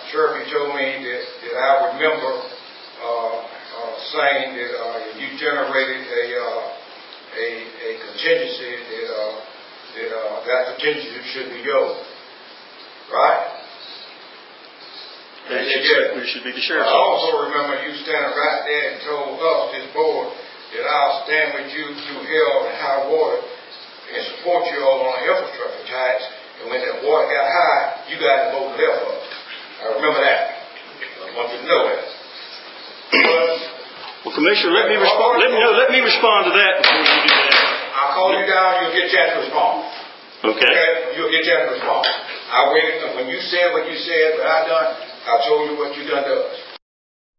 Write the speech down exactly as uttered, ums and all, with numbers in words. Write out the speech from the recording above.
Sheriff, you told me that, that I remember uh, uh, saying that uh, you generated a uh, a, a contingency that uh, that uh, that contingency should be yours, right? It should, it should be the sheriff's I office. also remember you standing right there and told us, this board, that I'll stand with you through hell and high water and support you all on infrastructure tax. And when that water got high, you guys voted left up. I remember that. I want you to know that. Well, Commissioner, let me respond. Let me know. Let me respond to that before you do that. I'll call you down. You'll get a chance to respond. Okay. Okay. You'll get a chance to respond. I waited. When you said what you said, what I done, I told you what you done to us.